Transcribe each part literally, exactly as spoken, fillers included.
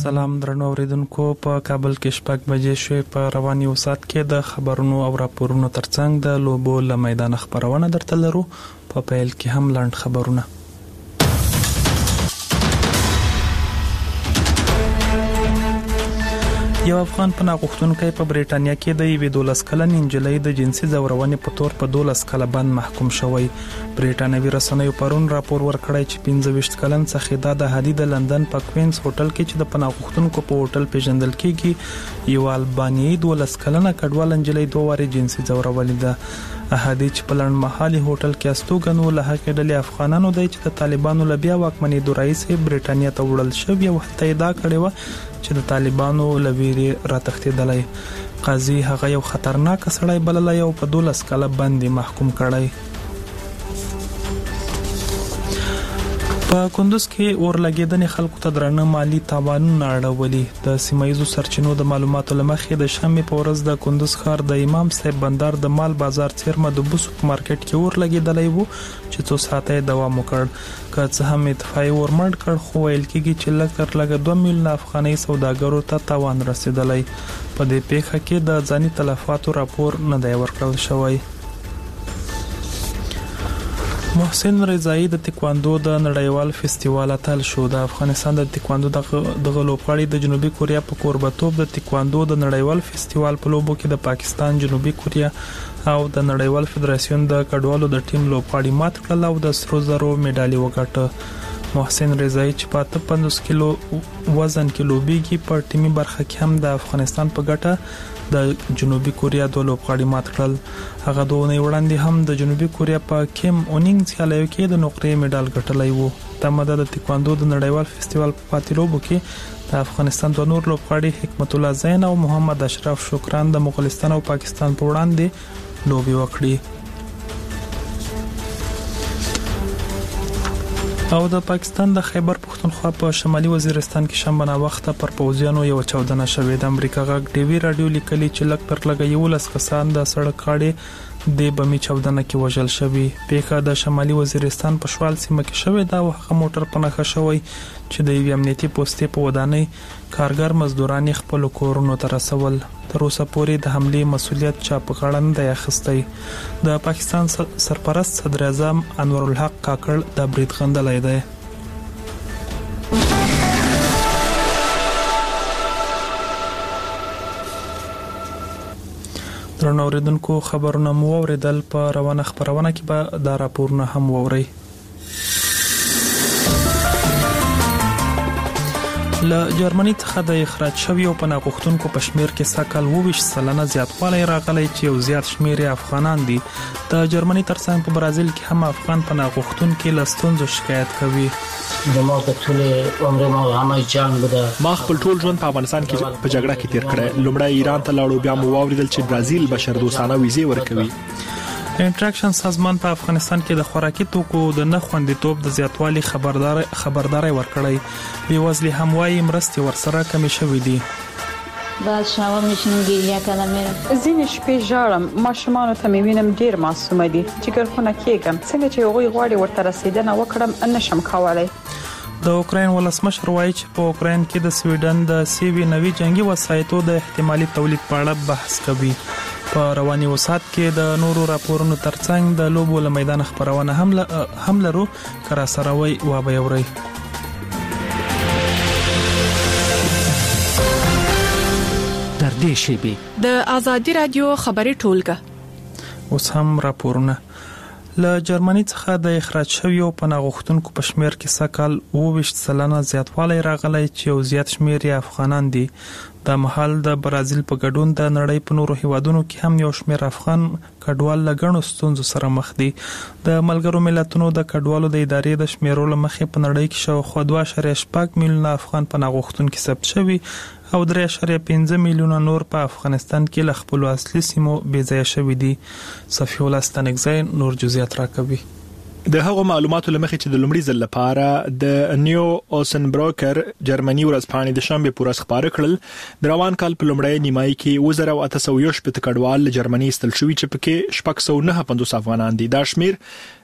سلام درنو اوریدونکو، په کابل کې شپږ بجې شوې. په رواني وسات کې د خبرونو او راپورونو ترڅنګ د لوبو له میدان خبرونه درته لرو. په پیل کې هم لاند خبرونه. یو افغان پناه غوښتونکی په بریټانیا کې د یوې دولس کلنې نجلۍ د جنسي ځورونې په تور په دولس کاله بند محکوم شوی. بریټانوي رسنیو پرون راپور ورکړی چې پنځه ویشت کلن څخه د هدي د لندن په کوینز هوټل کې چې د پناه غوښتونکو په هوټل پیژندل کېږي، یو البانیایي دولس کلنه کډوال نجلۍ دوه واري جنسي ځورولې ده. احادي چې په لړن محلي هوټل کې استوګن ول هغه ډلې افغانانو دی چې د طالبانو لبیا واکمنۍ د رئیس بریټانیا ته وړل شوی او ته ادعا کړې و چې د طالبانو لویری راتښتیدلای. قاضي هغه یو خطرناک سړی بللی او په دولس کاله باندې محکوم کړی. په کندوز کې اور لګیدنې خلکو ته درنه مالی تاوانونه اړولي. د سیمایزو سرچینو د معلوماتو لمخې د شنبه په ورځ د کندوز ښار د امام صاحب بندر د مال بازار څیرمه د بوسو په مارکیټ کې اور لګیدلی وو چې څو ساعته دوام وکړ. که څه هم اتفاقي ورمړ کړ، خو ویل کېږي چې لږ تر لږه دوه میلیونه افغاني سوداګرو ته تاوان رسیدلی. په دې پیښه کې د ځاني تلفاتو راپور نه دی ورکړل شوی. محسن رضایی د تکواندو د نړیوال فستیوال اتل شو. د افغانستان د تکواندو د لوبغاړي د جنوبي کوریا په کوربتوب د تکواندو د نړیوال فستیوال په لوبو کې د پاکستان، جنوبي کوریا او د نړیوال فدراسیون د کډوالو د ټیم لوبغاړي مات کړل او د سرو زرو میډالي وګټه. محسن رضایی چې په پنځوس کیلو وزن کې لوبيږي، په ټیمي برخه کې هم د افغانستان په ګټه د جنوبي کوریا د لوبغاړي مات کړل. هغه دوه نه وړاندې هم د جنوبي کوریا په کیم اونینګ سیالیو کې د نقرې میډال ګټلی وو. تمه د تکواندو د نړیوال فستیوال په پاتې لوبو کې د افغانستان د نور لوبغاړي حکمت الله زین او محمد اشرف شکران د مغولستان او پاکستان په وړاندې لوبي وکړي. او د پاکستان د خیبر پختونخوا په شمالي وزیرستان کې شنبه وخت پر پوځیانو یو چاودنه شوې. د امریکا غږ ټي وي رادیو لیکلي چې لږ تر لږه یو لس کسان د سړک کاړې د بمي چاودنه کې وژل شوي. پیښه د شمالي وزیرستان په شوال سیمه کې شوې ده او هغه موټر په نښه شوی چې د یو امنیتي پوسټې په ودانۍ کارګر مزدوران خپل کورونو ته رسول. تر اوسه پورې د حمله مسولیت چا په غاړه نه دی اخیستی. د پاکستان سرپرست صدر اعظم انور الحق کاکړ د برید غندلای دی. درنو اوریدونکو، خبرونه مو اوریدل. په روانه خبرونه کې به دا راپورونه هم ووري. له جرمني څخه د اخراج شوی او پناه غوښتونکو په شمیر کې سکل وویش سلنه زیاتوالی راغلی چې یو زیات شمیر افغانان دي. د جرمني ترڅنګ په برازیل کې هم افغان پناه غوښتونکو له ستونزو شکایت کوي. ما په ټول عمر ما هم جنگ بوده. ما خپل ټول ژوند په افغانستان کې په جګړه کې تیر کړی. لومړی ایران ته لاړو، بیا مو واوریدل چې برازیل بشردوستانه ویزې ورکوي. انټراکشن سازمان په افغانستان کې د خوراکي توکو د نه خوندیتوب د زیاتوالي خبردار خبرداري ورکړی. بیوزلي هموایي مرستې ورسره کمې شوې دي. بعد شاوه میشم گریه کردم میرم. زین شپې ژاړم، ماشومان ته مې وینم ډیر معصوم دي. جګرخونه کېږم څنګه چې هغوی غواړي ورته رسیدنه وکړم نشم کولای. د اوکراین ولسمشر وایي چې په اوکراین کې د سویډن د سی وی نوي جنگي وسایطو د احتمالي تولید په اړه بحث کوي. په رواني وسات کې د نورو راپورونو ترڅنګ د لوبو له میدان خبرونه هم هم لرو. کرا سروي و به اوري. در دې شیبي د ازادي رادیو خبري ټولګه اوس هم راپورونه. له جرمني څخه د اخراج شوی او پناه غوښتونکو په شمیر کې سکل وویشت سلنه زیاتوالی راغلی چې یو زیات شمیر افغانان دي. د محل د برازیل په ګډون د نړۍ په نورو هیوادونو کې هم یو شمیر افغان کډوال لګڼو ستونزو سره مخ دي. د ملګرو ملتونو د کډوالو د ادارې د شمیرو لمخې په نړۍ کې شاوخوا دوه اعشاریه شپږ میلیونه افغان پناه غوښتونکي ثبت شوي او درې اعشاریه پنځه میلیونه نور په افغانستان کې له خپل اصلي سیمو بې ځایه شوي دي. صفی الله ستنګزی نور جزئیات راکوي. د هغو معلوماتو لمخې چې د لومړي ځل لپاره د نیو اوسن بروکر جرمني ورځپاڼې د شنبه پورس خبره کړل د روان کال په لومړۍ نیمایي کې وزره او تسویش په کډوال جرمني استل شوی چې پکې شپږ سوه نه پنځوس افغانان دي. دا شمیر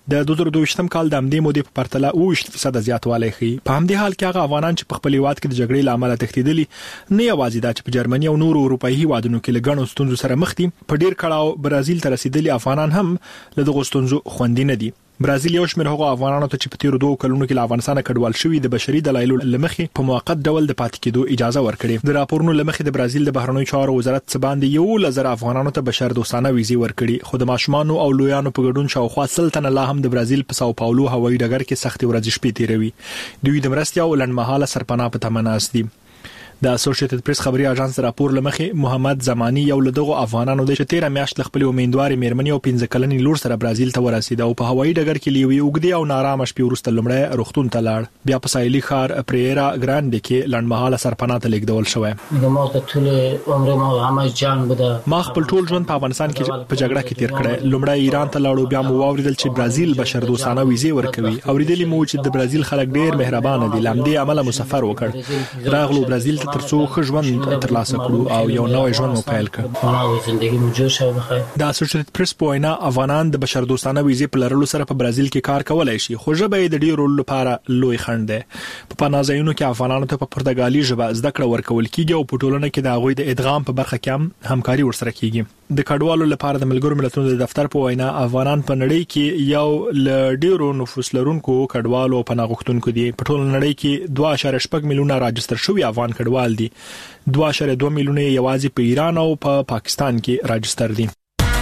د دوه زره دوه ویشتم کال د امدې مودې په پرتله اووه فیصد زیاتوالی ښیي. په همدې حال کې هغه افغانان چې په خپل هیواد کې د جګړې له امله تښتېدلي نه یوازې دا چې په جرمني او نورو اروپایي هیوادونو کې له ګڼو ستونزو سره مخ دي، په ډیر کړاو برازیل ته رسیدلي افغانان هم له دغو ستونزو خوندي نه دي. برازیل یو شمېر هغو افغانانو ته چې په تیرو دوه کلونو کې له افغانستانه کډوال شوي د بشري دلایلو له مخې په موقت ډول د پاتې کېدو اجازه ورکړې. د راپورونو له مخې د برازیل د بهرنیو چارو وزارت څه باندې یولس زره افغانانو ته بشر دوستانه ویزې ورکړي، خو د ماشومانو او لویانو په ګډون شاوخوا سل تنه لا هم د برازیل په ساو پاولو هوایي ډګر کې سختې ورځې شپې تیروي. دوی د مرستې او لنډمهاله سرپناه په تمه ناست دي. د اسوسییټډ پریس خبري اژانس راپور لمخې محمد زمانی یو له دغه افغانانو د تیره میاشت خپل امیندوارې میرمنې او پنځه کلنې لور سره برازیل ته ورسید او په هوایي ډګر کې لیوي اوګدي او نارامه شپې وروسته لمړی روغتون ته لاړ. بیا په ساحلي ښار پریرا ګراند کې لنډمهاله سرپناه ته لیږدول شوی. ما ته ټول عمر ما همه جنگ بوده. ما خپل ټول ژوند په افغانستان کې په جګړه کې تیر کړی. لمړی ایران ته لاړو، بیا مو واوریدل چې برازیل بشر دوستانه ویزې ورکوي. اوریدلې مو چې د برازیل خلک ډیر مهربان دي. لامدې عمله مسافر وکړ. راغلو برازیل ته ترڅو ښه ژوند ترلاسه کړو او یو نوی ژوند مو پیل کړ. د اسوسییټډ پریس په وینا افغانان د بشر دوستانه ویزې په لرلو سره په برازیل کې کار کولای شي، خو ژبه یې د ډیرو لپاره لوی خنډ ده. په پناه ځایونو کې افغانانو ته په پرتګالي ژبه زده کړه ورکول کیږي او په ټولنه کې د هغوی د ادغام په برخه کې هم همکاري ورسره کیږي. د کډوالو لپاره د ملګرو ملتونو د دفتر په وینا افغانان په نړۍ کې یو ل ډیرو نفوس لرونکو کډوالو او پناه غوښتونکو دي. په ټول نړۍ کې دوه اعشاریه شپږ میلیونه راجستر شوي افغان کډوال دي. دوه اعشاریه دوه میلیونه یوازې په ایران او په پا پاکستان کې راجستر دي.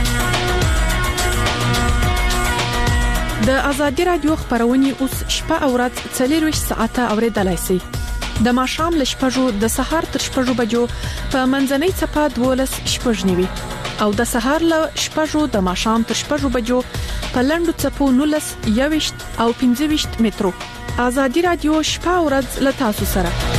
د ازادي رادیو خبرونه اوس شپه او ورځ څلور ساعته اوریدلای شئ. د ماښام له شپږو د سهار تر شپږو بجو په منځنۍ چپه دولس شپږ نیوي او د سهار له شپږو د ماښام تر شپږو بجو په لنډو چپو نولس یويشت او پنځه ویشت مترو. ازادي رادیو شپه او ورځ له تاسو سره.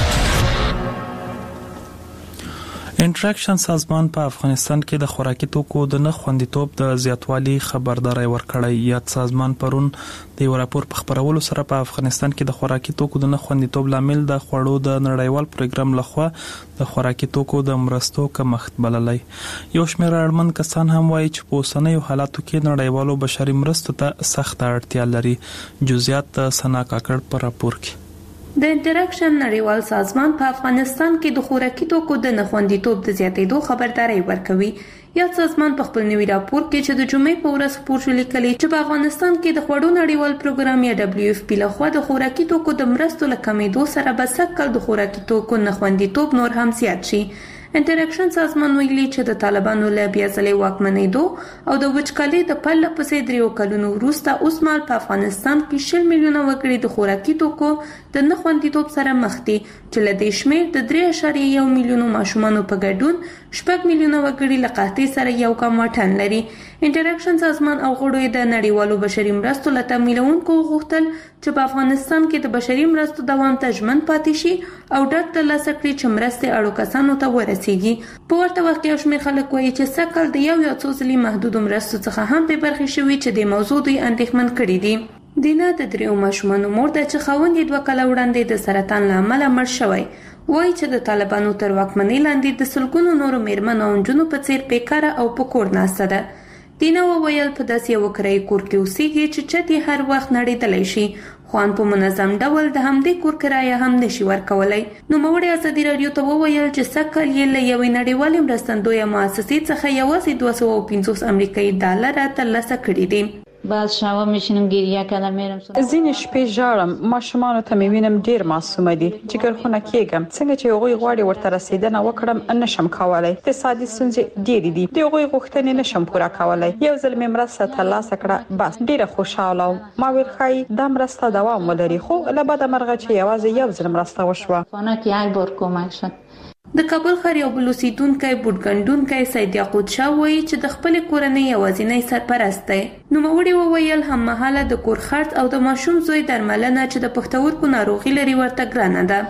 انټراکشن سازمان په افغانستان کې د خوراکي توکو د نه خوندیتوب د زیاتوالي خبرداري ورکړی. یاد سازمان پرون د یو راپور په خبرولو سره په افغانستان کې د خوراکي توکو د نه خوندیتوب لامل د خوړو د نړیوال پروګرام لخوا د خوراکي توکو د مرستو کمښت بللی. یو شمېر اړمن کسان هم وایي چې په اوسنیو حالاتو کې نړیوالو بشري مرستو ته سخت اړتیا لري. جزئیات سنا کاکړ په راپور کې. د انټراکشن نړیوال سازمان په افغانستان کې د خوراکي توکو د نه خوندیتوب د زیاتېدو خبرداري ورکوي. یا سازمان په خپل نوي راپور کې چې د جمعې په ورځ خپور شو لیکلي چې په افغانستان کې د خوړو نړیوال پروګرام یا دبليو اف پی لخوا د خوراکي توکو د مرستو له کمېدو سره به سږکال د خوراکي توکو نه خوندیتوب نور هم زیات شي. انټراکشن سازمان ویلي چې د طالبانو له بیا ځلې واکمنېدو او د وچکالۍ د پرله پسې دریو کلونو وروسته اوس مهال په افغانستان کې شل میلیونه وګړي د خوراکي توکو د نه خوندیتوب سره مخ دي، چې له دې شمېر د درې اعشاریه یو میلیونو ماشومانو په ګډون شپږ میلیونه وګړي له قحطۍ سره یو کم واټن لري. انټراکشن سازمان او غړو د نړیوالو بشري مرستو له تمویلونکو غوښتل چې په افغانستان کې د بشري مرستو دوام ته ژمن پاتې شي او ډاډ ترلاسه کړي چې مرستې اړو کسانو ته ورسیږي. په ورته وخت کې یو شمېر خلک وایي چې سږکال د یو یا څو ځلې محدودو مرستو څخه هم بې برخې شوي چې د موضوع دوی اندېښمن کړي دي. دینا د دریو ماشومانو مور ده چې خاوند یې دوه کاله وړاندې د سرطان له امله مړ شوی. وایي چې د طالبانو تر واکمنۍ لاندې د سلګونو نورو میرمنو او نجونو په څیر بیکاره او په کور ناسته ده. دینا وویل په داسې یو کرایي کور کې اوسېږي چې چت یې هر وخت نړېدلی شي، خو ان په منظم ډول د همدې کور کرایه هم نشي ورکولی. نوموړې ازادي راډیو ته وویل چې سږکال یې له یوې نړیوالې مرستندویه مؤسسې څخه یوازې دوه سوه او پنځوس امریکایي ډالره ترلاسه کړي دي. بعض شبا میشینم گریه کردم میرم ځینې شپې ژاړم، ماشومانو ته مې وینم ډیر معصومه دي، جګرخونه کېږم، څنګه چې هغوی غواړي ورته رسیدنه وکړم نشم کولی. اقتصادي ستونزې ډېرې دي، د هغوی غوښتنې نشم پوره کولی. یو ځل مې مرسته ترلاسه کړه، بس ډیره خوشاله وم. ما ویل ښایي دا مرسته دوام ولري، خو له بده مرغه چې یوازې یو ځل مرسته وشوه. خانه کې یک بار کمک شد. د کابل ښار یو بل اوسیدونکی بوډګنډونکی سید یعقوب شاه وایي چې د خپلې کورنۍ یوازینی سرپرست دی. نوموړي وویل هممهاله د کور خرڅ او د ماشوم زوی درملنه چې د پښتورګو ناروغي لري ورته ګرانه ده.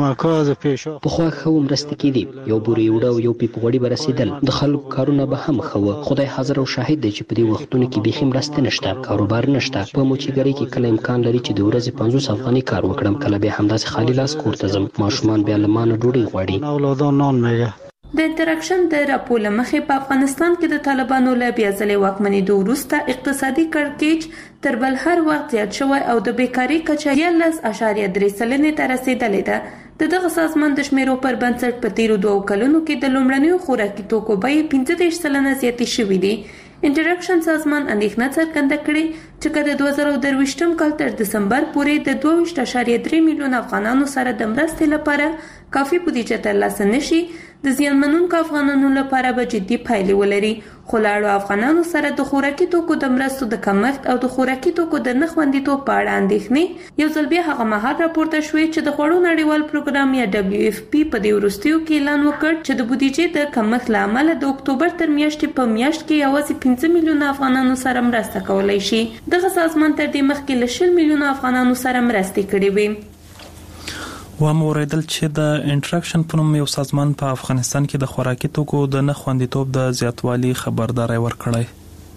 پخوا ښه مرستې کېدې، یو بورې اوړه او یو پیپ غوړي به رسېدل، د خلکو کارونه به هم ښه وه. خدای حاضر او شاهد دی چې په دې وختونو کې بیخي مرستې نشته، کاروبار نشته. په موچیګرۍ کې کله امکان لري چې د ورځې پنځوس افغانۍ کار وکړم، کله بیا همداسې خالي لاس کور ته ځم. ماشومان بیا له ما نه ډوډۍ غواړي. د انټراکشن د راپور مخې په افغانستان کې د طالبانو له بیا ځلې واکمنېدو وروسته اقتصادي کړکېچ تر بل هر وخت زیات شوی او د بیکارۍ کچه یلس اشاریه درې سلنې ته رسېدلې ده. د دغه سازمان د شمیرو پر بنسټ په تیرو دوو کلونو کې د لومړنیو خوراکي توکو بیې پنځه دېرش سلنه زیاتې شوې دي. انټراکشن سازمان اندېښنه څرګنده کړې چې که د دوه زره درویشتم کال تر دسمبر پورې د دوه ویشت اشاریه درې میلیون افغانانو سره د مرستې لپاره کافي بودیجه ترلاسه نشي، د زیانمنونکو افغانانو لپاره به جدي پایلې ولري. خو له اړو افغانانو سره د خوراکي توکو د مرستو د کمښت او د خوراکي توکو د نه خوندیتوب په اړه اندېښنې یو ځل بیا هغه مهال راپورته شوې چې د خوړو نړیوال پروګرام یا دبلیو اف پی په دې وروستیو کې اعلان وکړ چې د بودیجې د کمښت له امله د اکتوبر تر میاشتې په میاشت کې یوازې پنځه میلیونه افغانانو سره مرسته کولی شي. دغه سازمان تر دې مخکې له شل میلیونه افغانانو سره مرستې کړې وې. و مو اوریدل چې د انټراکشن په نوم یو سازمان په افغانستان کې د خوراکي توکو د نه خوندیتوب د زیاتوالي خبرداري ورکړی.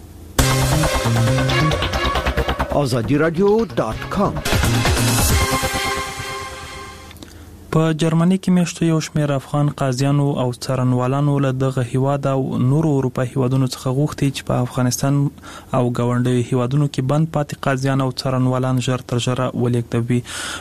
آزادی رادیو ډاټ کام. په جرمني کې میشتو یو شمېر افغان قاضیانو او څارنوالانو له دغه هیواد او نورو اروپایي هیوادونو څخه غوښتي چې په افغانستان او ګاونډیو هیوادونو کې بند پاتې قاضیان او څارنوالان ژر تر ژره ولېږدوي.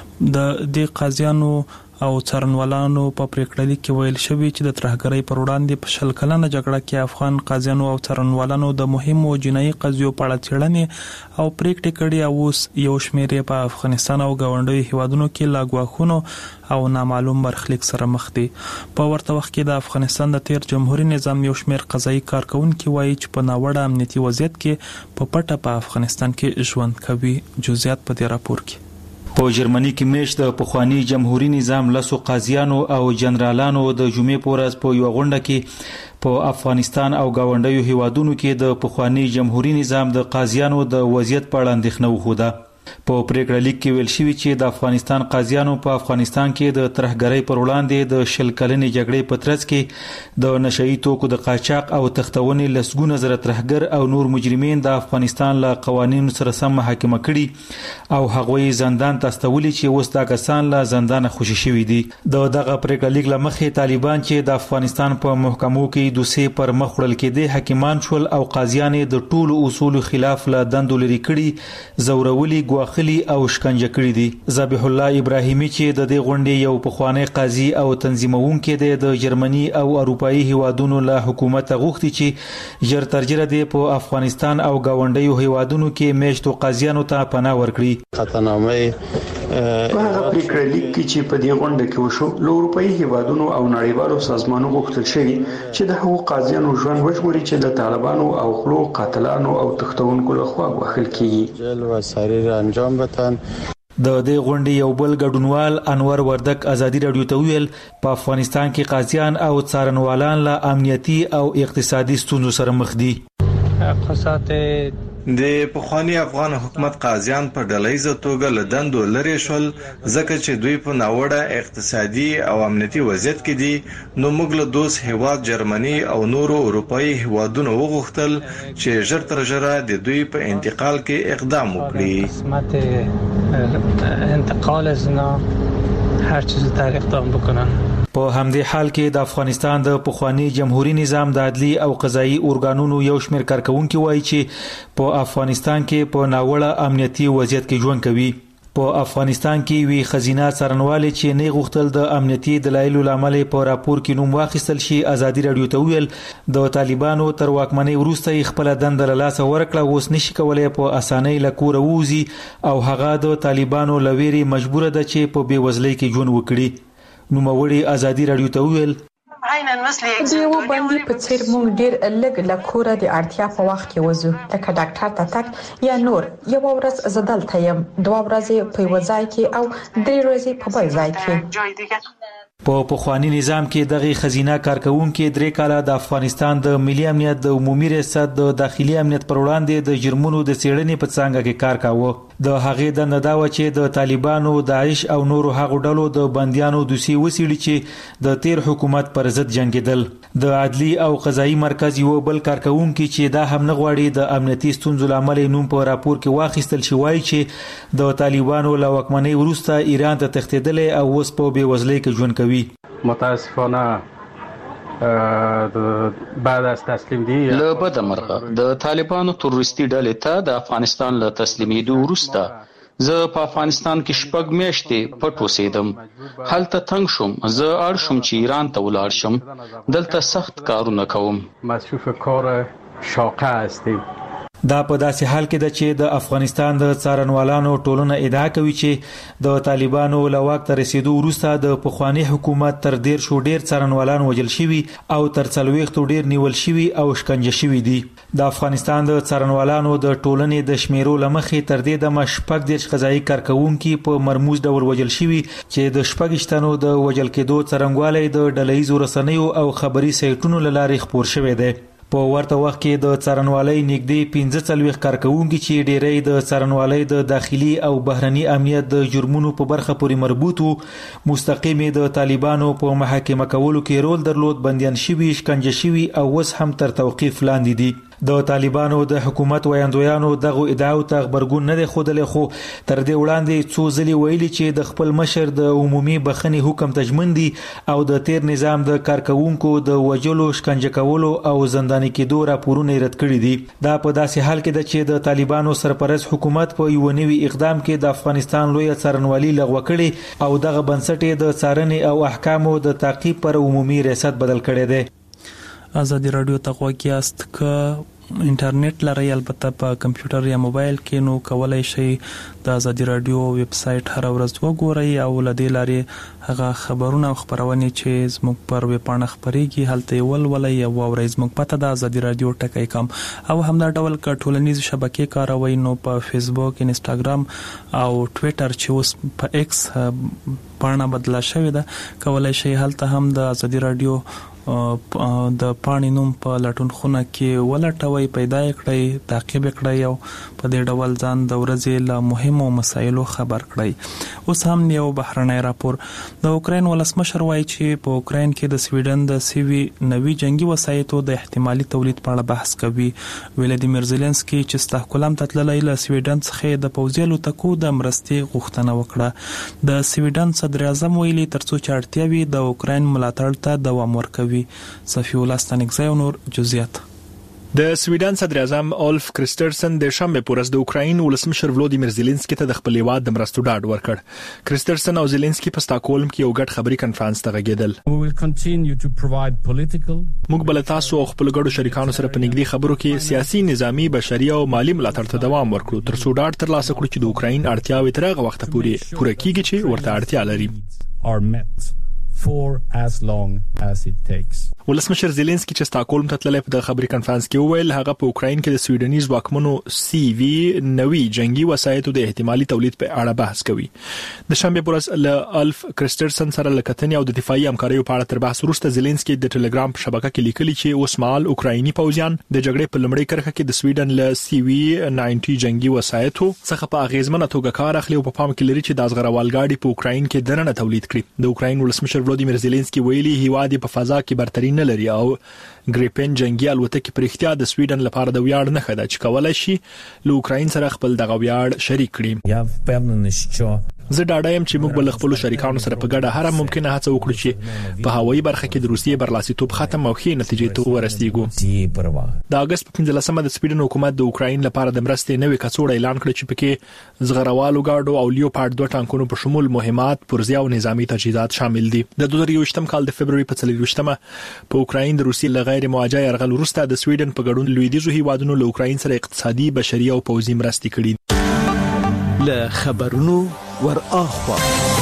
د دې قاضیانو او څارنوالانو په پریکړه لیک کې ویل شوی چې د ترهګرۍ پر وړاندې په شل کلنه جګړه کې افغان قاضیانو او څارنوالانو د مهمو جنایي قضیو په اړه څېړنې او پریکړې کړي او اوس یو شمېر په افغانستان او ګاونډیو هیوادونو کې لا ګواښونو او نامعلوم برخلیک سره مخ دي. په ورته وخت کې د افغانستان د تیر جمهوریت نظام یو شمېر قضایي کارکونکي وایي چې په ناوړه امنیتي وضعیت کې په پټه په افغانستان کې ژوند کوي. جزئیات په دې راپور کې. په جرمني کې میشت د پخوانی جمهوریت نظام لسو قاضیانو او جنرالانو د جمعې په ورځ په یو غونډه کې په افغانستان او گاونډیو هیوادونو کې د پخوانی جمهوریت نظام د قاضیانو د وضعیت په اړه اندېښنه وښوده. په پریکړه لیک کې ویل شوی چې د افغانستان قاضیانو په افغانستان کې د ترهګرۍ پر وړاندې د شل کلنې جګړې په ترڅ کې د نشئی توکو د قاچاق او تښتونې لسګونه زره ترهګر او نور مجرمین د افغانستان له قوانینو سره سم محاکمه کړي او هغوی زندان ته استولي چې اوس دا کسان له زندانه خوشي شوي دي. د دغه پریکړه لیک له مخې طالبان چې د افغانستان په محکمو کې دوسیې پر مخ وړل کېدې حاکمان شول او قاضیان د ټولو اصولو خلاف له دندو لري کړي، زورولي، واخلي او شکنجه کړی دي. ذبیح الله ابراهیمی چې د دې غونډې یو پخوانی قاضي او تنظیمونکي دی د جرمني او اروپایي هیوادونو له حکومت غوښتي چې ژر تر ژره دی په افغانستان او ګاونډیو هیوادونو کې میشتو قاضیانو ته پناه ورکړي. خطرنامه په هغه پریکړه لیک کې چې په دې غونډه کې وشو له اروپایي هیوادونو او نړیوالو سازمانونو غوښتل شوی چې د هغو قاضیانو ژوند وژغوري چې د طالبانو او خلو قاتلانو او تښتونکو لخوا وهل کیږي. جل و سریر انجام بدن. د دې غونډې یو بل ګډونوال انور وردک آزادی رادیو ته ویل په افغانستان کې قاضیان او څارنوالان له امنیتي او اقتصادي ستونزو سره مخ دي. اقتصاد د پخوانی افغان حکومت قاضیان په ډلهیزه توګه له دندو لرې شول ځکه چې دوی په ناوړه اقتصادي او امنیتي وضعیت کې دي. نو موږ له دوست هیواد جرمني او نورو اروپایي هیوادونو وغوښتل چې ژر تر ژره د دوی په انتقال کې اقدام وکړي. انتقال از اینا هر چیز در اقدام بکنن. په همدې حال کې د افغانستان د پخوانی جمهوریت نظام د عدلي او قضایي ارګانونو یو شمېر کارکونکي وایي چې په افغانستان کې په ناوړه امنیتي وضعیت کې ژوند کوي. په افغانستان کې وی خزینه څارنوالي چې نه غوښتل د امنیتي دلایلو لامل په راپور کې نوم واخیستل شي آزادی رادیو ته ویل د طالبانو تر واکمنۍ وروسته خپل دند له لاسه ورکړه، اوس نشي کولای په اسانۍ له کوره ووځي او هغه د طالبانو لويري مجبور ده چې په بیوزلۍ کې ژوند وکړي. نو موري آزادی رادیو ته ویل د یو باندې په څیر موږ ډیر لږ لکوره د اړتیا په وخت کې وځو لکه ډاکټر ته تک یا نور. یو ورځ زدل تیم دوه ورځې په یو ځای کې او درې ورځې په بل ځای کې. په پخوانی نظام کې دغه خزینه کارکونکو درې کاله د افغانستان د ملي امنیت د عمومي ریاست د داخلي امنیت پر وړاندې د جرمونو د څېړنې په څنګه کې کار کاوه. د هغې د نداوه چې د طالبانو، داعش او نورو هغو ډلو د بنديانو دوسي وسیړي چې د تیر حکومت پر ضد جنگیدل. د عدلي او قضایي مرکز یو بل کارکونکو چې دا هم نه غواړي د امنیتي ستونزو لامل نوم په راپور کې واخیستل شي وایي چې د طالبانو له واکمنۍ وروسته ایران ته تښتیدل او اوس په بیوزلۍ کې ژوند کوي. متاسفانه بعد از تسلیم دی له بده مرغه د طالبانو تروریستي ډلې ته د افغانستان له تسلیمېدو وروسته زه په افغانستان کې شپږ میاشتې پټ اوسېدم. هلته تنګ شوم. زه اړ شوم چې ایران ته ولاړ شم. دلته سخت کارونه کوم. مصروف کار شاقه هستیم. دا په داسې حال کې ده چې د افغانستان د څارنوالانو ټولنه ادعا کوي چې د طالبانو له واک ته رسیدو وروسته د پخوانی حکومت تر ډیر شو ډیر څارنوالان وژل شوي او تر څلوېښتو ډیر نیول شوي او شکنجه شوي دي. د افغانستان د څارنوالانو د ټولنې د شمیرو له مخې تر دې دمه شپږ دېرش قضایي کارکوونکي په مرموز ډول وژل شوي چې د شپږ تنو د وژل کېدو څرنګوالی د ډله ییزو رسنیو او خبري سایټونو له لارې خپور شوی دی. په ورته وخت کې د څارنوالۍ نږدې پنځه څلوېښت کارکوونکي چې ډیری د څارنوالۍ د داخلي او بهرني امنیت د جرمونو په برخه پورې مربوط وو مستقیم د طالبانو په محاکمه کولو کې رول درلود بندیان شوي شکنجه شوي او اوس هم تر توقیف لاندې دي. د طالبانو د حکومت ویاندویانو دغه ادعاو ته خبرګون نه دی ښودلی خو تر دې وړاندې څو ځلې ویلي چې د خپل مشر د عمومي بخښنې حکم ته ژمن دي او د تیر نظام د کارکوونکو د وژلو شکنجه کولو او زنداني کېدو راپورونه رد کړي دي. دا په داسې حال کې ده چې د طالبانو سرپرست حکومت په یو نوي اقدام کې د افغانستان لویه څارنوالي لغوه کړي او دغه بنسټ یې د څارنې او احکامو د تعقیب پر عمومي ریاست بدل کړی دی. ازادي رادیو ته غوږ یاست که انټرنیټ لرئ البته په کمپیوټر یا موبایل کې نو کولای شئ د ازادي رادیو ویب سټ هر ورځ وګورئ او لدې لارې هغه خبرونه او خبرونه چې زموږ پر ویب پاڼه خبريږي هلته ولولئ او اورئ. زموږ پته د ازادي رادیو ټکی کم او همدا ډول ک ټولنیز شبکې کاروي نو په فیسبوک انستګرام او ټوئیټر چې اوس په ایکس پاڼه بدلا شوې ده کولای شئ هلته هم د ازادي رادیو د پاڼې نوم په لټون خونه کې ولټوي پیدا کړئ تعقیب کړئ او په دې ډول ځان د ورځې له مهمو مسایلو خبر کړئ. اوس هم یو بهرنی راپور د اوکراین ولسمشر وایي چې په اوکراین کې د سویډن د سیوي نوي جنگي وسایطو د احتمالي تولید په اړه بحث کوي. ولادیمیر زيلنسکي چې ستاکولم ته تللی له سویډن څخه د پوځي الوتکو د مرستې غوښتنه وکړه. د سویډن صدر اعظم ویلي ترڅو چې اړتیا وي د اوکراین ملاتړ ته دوام ورکوي. صفی الله ستانکزی نور جزئیات. د سویډن صدر اعظم اولف کریسترسن د شنبه پر ورځ د اوکراین ولسمشر ولودیمیر زيلنسکي ته د خپل هیواد د مرستو ډاډ ورکړ. کریسترسن او زيلنسکي په ستاکولم کې یو ګډ خبري کنفرانس ته غږیدل. موږ بل تاسو او خپل ګډو شریکانو سره په نږدې خبرو کې سیاسي نظامی بشري او مالی ملاتړ ته دوام ورکړو ترڅو ډاډ ترلاسه کړو چې د اوکراین اړتیاوې تر هغه وخت پورې پوره کیږي چې ورته اړتیا لري. for as long as it takes. ولسمشر زيلنسکي چې ستاکولم ته تللی په د خبري کنفرانس کې وویل هغه په اوکراین کې د سویډني ځواکمنو سی وی نوي جنگي وسایطو د احتمالي تولید په اړه بحث کوي. د شنبه پر ورځ له الف کریسترسن سره لکتنې او د دفاعي همکاریو په اړه تر بحث وروسته زيلنسکي د ټلګرام په شبکه کې لیکلي چې اوس مهال اوکرایني پوځیان د جګړې په لمړۍ کرښه کې د سویډن له سی وی نوي جنگي وسایطو څخه په اغیزمنه توګه کار اخلي او په پام کې لري چې د ازغروالګاډي په اوکراین کې دننه تولید کړي. د اوکراین ولسمشر ولودیمیر زيلنسکي ویلي هیواد په فضا کې برتري نه لري او ګریپن جنگي الوتکې پر اختیار د سویډن لپاره د ویاړ نه خده چې کولای شي له اوکراین سره خپل دغه ویاړ شریک کړي. یا وپېژنئ چې زه ډاډه یم چې موږ بل خپل شریکانو سره په ګډه هر ممکنه هڅه وکړو چې په هوایي برخه کې د روسیې برلاسیتوب ختم او ښې نتیجې ته ورسیږو. د اگست په پنځلسمه د سویډن حکومت د اوکراین لپاره د مرستې نوې کڅوړه اعلان کړ چې پکې زغروالو ګاډو او لیوپارډ دوه ټانکونو په شمول مهمات پرزیا او نظامی تجهیزات شامل دي. د دوه زره یوویشتم کال د فبرवरी په څلورویشتمه په اوکراین د روسیې له غیر مواجه یرغل وروسته د سویډن په ګډون لویدیځو هیوادونو له اوکراین سره اقتصادي بشري او پوځي مرستې کړې. له خبرونو ور اخوا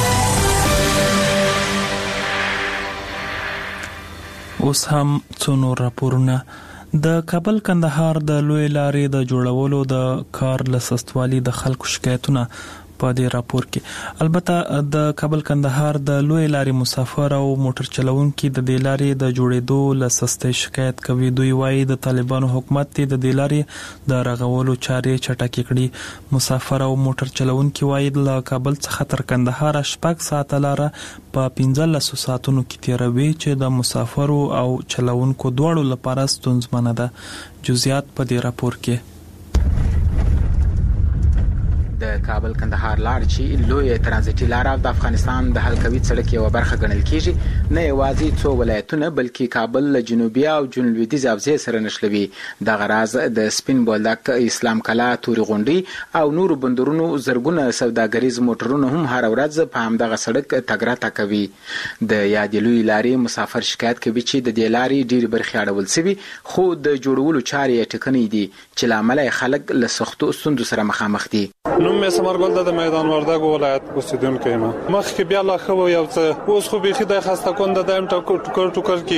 اوس هم څونو راپورونه. د کابل کندهار د لوی لارې د جوړولو د کار لسستوالي د خلکو شکایتونه په دې راپور کې. البته د کابل کندهار د لوی لارې مسافر او موټر چلوونکي د دې لارې د جوړېدو لسستې شکایت کوي. دوی وایي د طالبانو حکومت د دې لارې د رغولو چارې چټکې کړي. مسافر او موټر چلوونکي وایي له کابل څخه تر کندهار شپږ ساعته لاره په پنځلس ساعتونو کې تیروي چې د مسافرو او چلوونکو دواړو لپاره ستونزمنه ده. جزئیات په دې راپور کې. د کابل کندهار لار چې لوی ترانزیتي لار د افغانستان د حلقوي سړک یو برخه ګڼل کیږي نه یوازې څو ولایتونه بلکې کابل له جنوبي او جنوب لویدیځ حوزې سره نښلوي. د غراز د سپین بولدک، اسلام کلا، توري غونډۍ او نورو بندرونو زرګونه سوداګریز موټرونه هم هر ورځ په همدغه سړک تګ راتګ کوي. د یادې لوی لارې مسافر شکایت کوي چې د دې لارې ډېرې برخې اړول شوي خو د جوړولو چارې یې ټکنۍ دي چې له امله خلک له سختو ستونزو سره مخامخ دي. نوم مې سمرګل د میدان وردګ ولایت اوسیدونکی یم. مخکې بیا لا خو یو څه اوس خو بيخي د خسته کونده دایم ټکر ټکر کی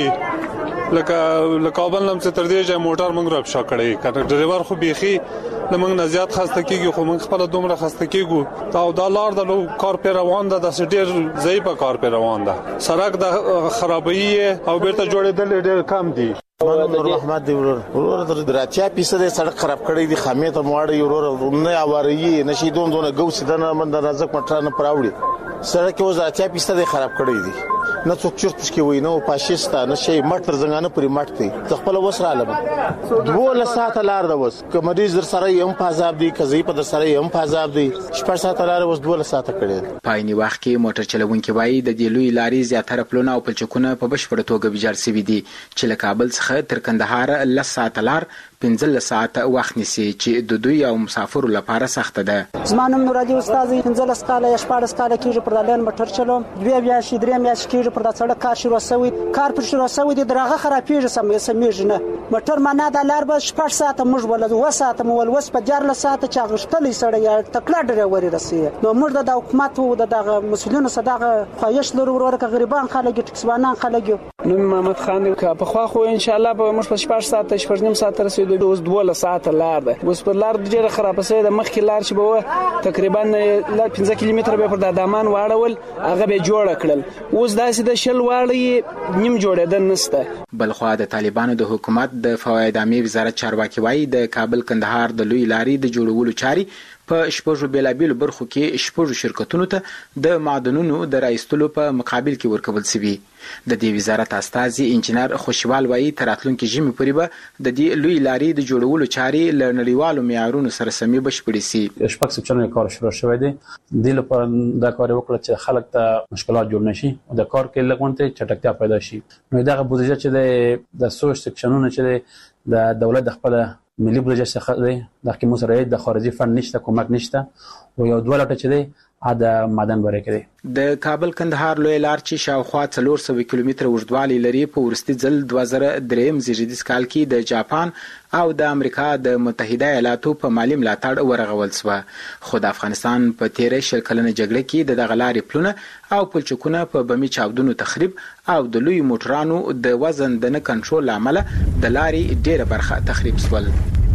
لکه لکه کابل نم څه تر دې چې موټر موږ را پښه کړی کړه ډرایور خو بيخي لمنګ نه زیات خسته کیږي خو موږ خپل دومره خسته کیږو دا د لار د کار په روان ده د ډېر ضعیف کار په روان ده. سړک د خرابي او بیرته جوړېدل ډېر کم دي. نور محمد دی ورور ورور دراتیا پیسه د سړک خراب کړی دی خامې ته موړی ورور نه اواري نشي دون دونه ګوس دنه من د رزق مټر نه پراوړي سړک یو ځاتیا پیسه د خراب کړی دی نه څوک چرت پښکې وای نو پاشيستا نشي مټر زنګانه پرې مټ دی خپل وسره علم دوه ساعت لار د وس کمریز در سره یم فازاب دی کزي په در سره یم فازاب دی شپږ ساعت لار وس دوه ساعت کړی. پایني وخت کې موټر چلوونکي وایي د دې لوی لارې زیاتره پلونه او پلچکونه په بشپړه توګه ویجاړ شوي دي چې له کابل څخه تر کندهار لس ساعت لار پنځه ساعت وخت نیسي چې د دوی او مسافرو لپاره سخت ده. زمانم نورادي استاد پنځه کاله یا شپږ کاله کېږي پر دالن موټر چلوم دوی بیا شي درې میا کېږي پر دا سړک کار شروع شوی کار پر شروع شوی د درغه خرابېږي سم سمېږي نه موټر معنا د لار به شپږ ساعت موږ ول و ساعت مول وس په جار له ساعت چا غشتلې سړی یا تکړه ډرایور رسي نو موږ د حکومت او د مسؤلینو صداغه خواهش لرو ورور ک غریبان خلک ټکسوانان خلک نو محمد خان په خوا خو ان شاء الله به موږ په شپږ ساعت شپږ نیم ساعت رسیدو اوس دوه ساعت لار ده اوس پر لار ډیره خراب شوی د مخکې لار چې به تقریبا پنځه کیلومتر به پر د دامان واړول هغه به جوړ کړل اوس داسې د شل واړی نیم جوړېدل نشته. بلخوا د طالبانو د حکومت د فواید عامه وزارت چارواکي وایي د کابل کندهار د لوی لارې د جوړولو چاري په شپږو بیلابیلو برخو کې شپږو شرکتونو ته د معدنونو د رایستلو په مقابل کې ورکول شوی. د دې وزارت استاذ انجنیر خوشوال وایي تر راتلونکي ژمي پورې به د دې لوی لارې د جوړولو چاري له نړیوالو معیارونو سره سمې بشپړې شي. شپږ سپچلنې کار شروع شوی دی د لپاره دا کار وکړه چې خلک ته مشکلات جوړ نشي او د کار کې لګونته چټکتیا پیدا شي. نو دغه بودیجه چې د سوچ سکشنونه چې د دولت د خپل ملي بودیجه څخه دی د کوم سره د خارجي فند نشته کومک نشته او یو دوه لټه چې دی د معدن بره کړي. د کابل کندهار لوی لار چې شاوخوا څلور سوه کیلومتره اوږدوالی لري په ورستي ځل دوه زره درې زیږدیز کال کې د جاپان او د امریکا د متحده ایالاتو په مالی ملاتړ ورغول شو خو د افغانستان په تیرې شل کلنه جګړه کې د دغه لارې پلونه او پلچکونه په بمي چاودنو تخریب او د لوی موټرانو د وزن د نه کنټرول لامل د لارې ډیره برخه تخریب شول.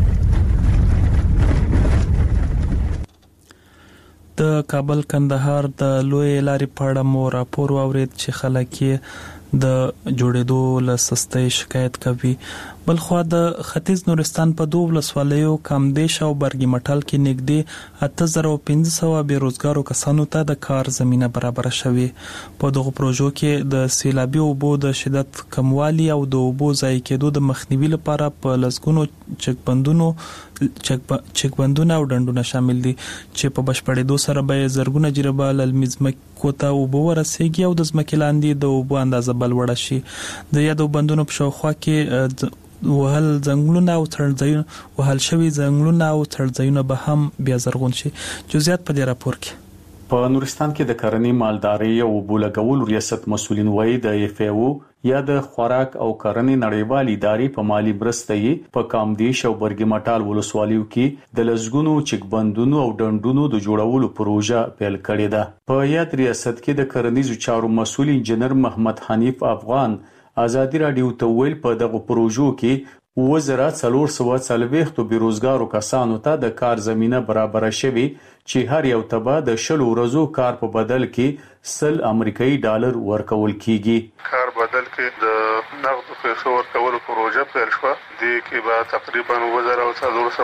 د کابل کندهار د لوی لارې په اړه مو راپور واورید چې خلک د جوړېدو له سستۍ شکایت کوي. بلخوا د ختیځ نورستان په دوه ولسوالیو کامدیش او برګي مټال کې نږدې اته زره پنځه سوه بیروزګارو کسانو ته د کار زمينه برابر شوه. په دغه پروژو کې د سیلابي اوبو د شدت کموالي او د اوبو ضایع کېدو د مخنیوي لپاره په لسګونو چک بندونو چک بندونه او ډنډونه شامل دي چې په بشپړېدو سره به زرګونه جریبه للمزمک کوته اوبو ورسېږي او د ځمکې لاندې د اوبو اندازه بل وړه شي. د یادو بندونو په شاوخوا کې وهل ځنګلونه او تړځایونه وهل شوي ځنګلونه او تړځایونه به هم بیا زرغون شي. جزئیات په دې راپور کې. په نورستان کې د کرنې مالدارۍ او اوبو لګولو ریاست مسولین وایي د اف ای او یا د خوراک او کرنې نړیوال ادارې په مالی مرسته یې په کامدیش او برګي مټال ولسوالیو کې د لزګونو چک بندونو او ډنډونو د جوړولو پروژه پیل کړې ده. په یاد ریاست کې د کرنیزو چارو مسول انجنیر محمد حنیف افغان ازادي رادیو ته ویل په دغه پروژو کې وزارت څلور سوه څلوېښت بیروزګارو کسانو ته د کار زمينه برابر شوي چې هر یو ته د شل ورځو کار په بدل کې سل امریکایي ډالر ورکول کیږي. کار بدل کې د نقد پیسو ورکولو پروژه پیل شوه د کې به تقریبا وزارت څلور سوه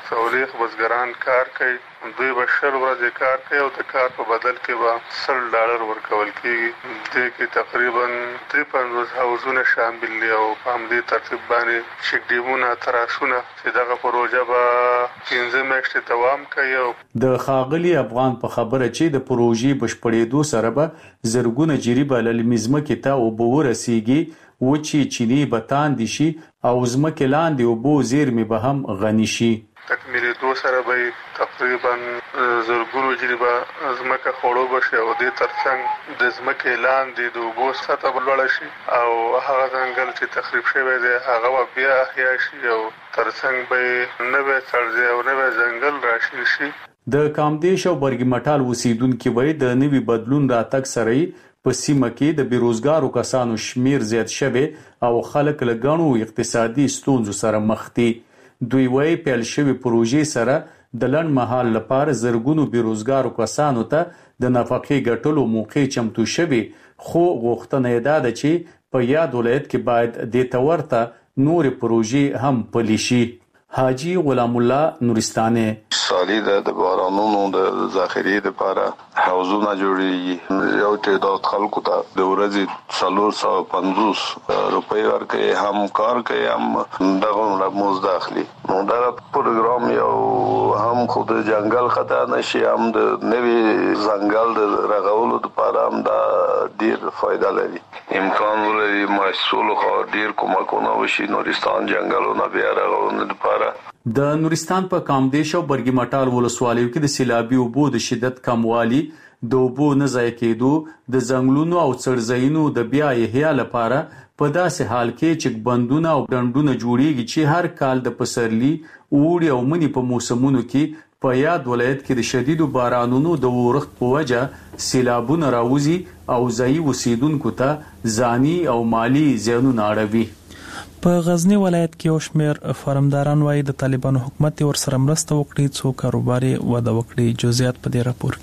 سولیخ بزګران کار کوي، دوی به شل ورځې کار کوي او د کار په بدل کې به سل ډالر ورکول کیږي. دې کې تقریبا درې پنځوس حوزونه شامل دي او په همدې ترتیب باندې چک ډیمونه تراسونه چې دغه پروژه به پنځه میاشتې دوام کوي. د ښاغلي افغان په خبره چې د پروژې بشپړېدو سره به زرګونه جریبه للمزمکې ته اوبه ورسیږي، وچې چینې به تاندې شي او ځمکې لاندې اوبو زیرمې به هم غني شي. تکمیلېدو سره به تقریبا زرګونو جریبه ځمکه خوړو بشي او دې ترڅنګ د ځمکې لاندې د اوبو سطحه به لوړه شي او هغه ځنګل چې تخریب شوی دی هغه به بیا احیا شي او ترڅنګ به نوی څړځای او نوی ځنګل راشین شي. د کامدیش او برګي مټال اوسیدونکو وایي د نوي بدلون راتګ سره په سیمه کې د بیروزګارو کسانو شمیر زیات شوی او خلک له ګڼو اقتصادي ستونزو سره مخ دي. دوی وایي پیل شوی پروژې سره د لنډ مهال لپاره زرګونو بیروزګارو کسانو ته د نفقې ګټلو موقع چمتو شوی، خو غوښتنه یې دا ده چې په یاد ولایت کې باید دې ته ورته نورې پروژې هم پلي شي. حاجی غلام الله نورستاني سالي د بارانونو د ذخیرې لپاره حوضونه جوړیږي. یو تعداد خلکو ته د ورځې څلور سوه پنځوس روپۍ ورکوي، هم کار کوي هم دغه مزد اخلي. نو دغه پروګرام یو هم خو د جنګل خطر نشي، هم د نوي ځنګل د رغولو لپاره هم دا ډیر فایده لري. امکان ولري محصول خو ډیر کومکونه وشي نورستان جنګلونه بیا رغولو لپاره. د نورستان په کامدیش او برګي مټال ولسوالیو کې د سیلابي اوبو د شدت کموالي، د اوبو نه ضایع کېدو، د ځنګلونو او څړځایونو د بیا احیا لپاره په داسې حال کې چې بندونه او ډنډونه جوړیږي چې هر کال د پسرلي، اوړي او مني په موسمونو کې په یاد ولایت کې د شدیدو بارانونو د اورښت په وجه سیلابونه راوځي او ځایي اوسیدونکو ته ځاني او مالی زیانونه اړوي. په غزنی ولایت کې یو شمېر فارمداران وایي د طالبانو حکومت ورسره مرسته وکړي څو کاروبار وده وکړي. جزئیات په دې راپور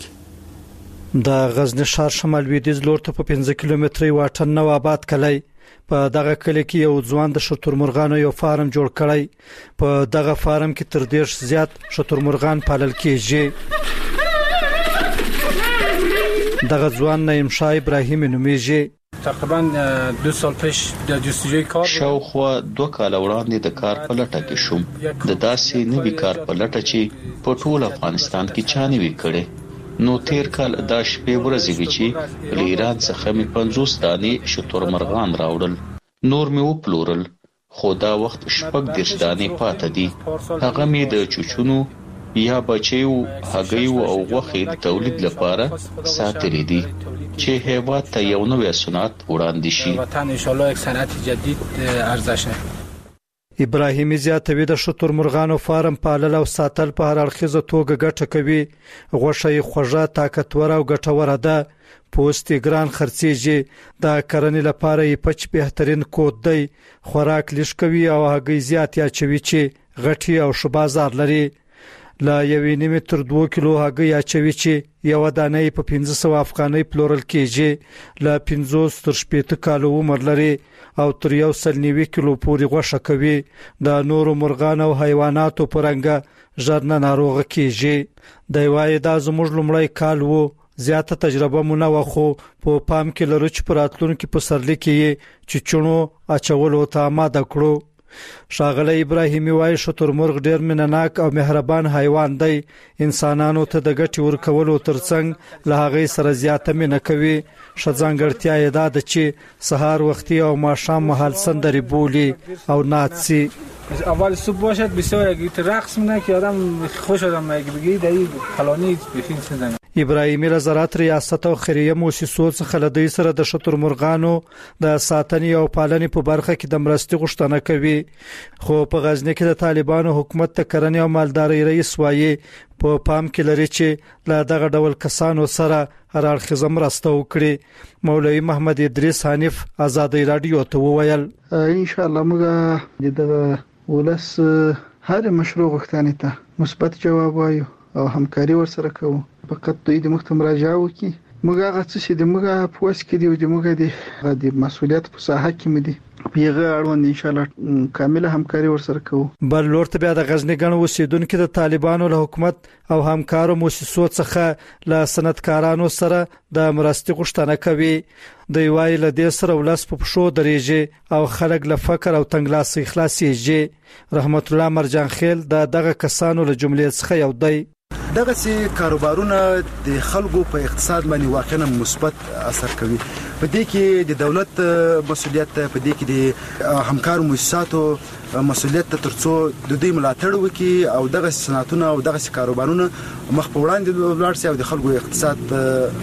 کې. د غزنی ښار شمال لویدیځ لور ته په پنځه کیلومتري واټن نو آباد کلی په دغه کلی کې یو ځوان د شترمرغانو یو فارم جوړ کړی. په دغه فارم کې تر ډېر زیات شترمرغان پالل کېږي. دغه ځوان نعیم شاه ابراهیم نومیږي. تقریبا دو سال پیش د جستجوی کار شاوخوا دوه کال وړاندې د کار په لټه کې شوم. د داسې نوي کار په لټه چې په ټول افغانستان کې چا نه وی کړي. نو تیر کال دا شپې ورځې وی چې له ایران څخه مې پنځوس دانې شترمرغان راوړل. نور مې وپلورل، خو دا وخت شپږ دېرش دانې پاتې دي. هغه مې د چوچونو یا بچیو، هګیو او غوښې د تولید لپاره ساتلې دي چې هیواد ته یو نوې صنعت وړاندې شي. وطن ان شاء الله یک صنعت جدید ارزش نه. ابراهیمي زیاتوي د شترمرغانو فارم پالل او ساتل په هر اړخیزه توګه ګټه کوي. غوښه یې خوږه، طاقتور او ګټوره ده. پوست یې ګران خرڅیږي. د کرنې لپاره یې پچ بهترین کود دی. خوراک لږ کوي او هګۍ زیات اچوي چې غټي او ښه بازار لري. لا یوې نیمه تر دوه کیلو هګۍ اچوي چې یو دانه په پنځه سوه افغانۍ پلورل کېږي. لا پنځوس تر شپږ کالو عمر لري او تر یو سل نیوي کیلو پورې غوښه کوي. د نورو مرغانو او حیواناتو پرنګه ژر نه ناروغه کېږي. د وای دا زموږ لومړی کال وو. زیاته تجربه مونږ نه وخو په پام کې لرو چې پراتلونکو په سرلی کې چې چونو اچولو ته آماده کړو. ښاغلی ابراهیمي وایي شترمرغ ډیر مینناک او مهربان حیوان دی. انسانانو ته د ګټې ورکولو ترڅنګ له هغې سره زیاته مینه کوي. ښه ځانګړتیا یې دا ده چې سهار وختي او ماښام مهال سندرې بولي او ناڅي. اول صبح باشد بسیار یک رقص میکنه که آدم خوش آدم میگه بگی دایی فلانی بخین سندن. ابراهیمي له زراعت ریاست او خیریه موسسو څخه لدی سره د شترمرغانو د ساتنې او پالنې په برخه کې د مرستې غوښتنه کوي. خو په غزنی کې د طالبانو حکومت ته کرنې او مالدارۍ رئیس وایي په پام کې لري چې له دغه ډول کسانو سره هر اړخیزه مرسته وکړي. مولوي محمد ادریس حنیف آزادۍ رادیو ته وویل ان شاء الله موږ د ولس هر مشروع غوښتنې ته مثبت جواب وایو او همکاري ورسره کوو. فقط دوی د مخ ته مراجعه وکړي. موږ هغه څه چې د موږ په وس کې دی او د موږ د مسؤلیت په ساحه کې مدي پیغه اړوند ان شاء الله کامله همکاري ورسره کوو. بل لورته بیا د غزنی ګڼ اوسیدونکو د طالبانو له حکومت او همکارو مؤسسو څخه له صنعتکارانو سره د مرستې غوښتنه کوي. د وای له دې سره ولس په پښو درېږي او خلک له فقر او تنګلاسي خلاصيږي. رحمت الله مرجان خیل د دغه کسانو له جملې څخه یو دی. دغه سي کاروبارونه د خلکو په اقتصاد باندې واقعا مثبت اثر کوي. په دې کې د دولت مسؤلیت، په دې کې د همکارو مؤسساتو مسؤلیت ترڅو د دې ملاتړ وکړي او دغه صنعتونه او دغه کاروبارونه مخ په وړاندې ولاړ شي او د خلکو اقتصاد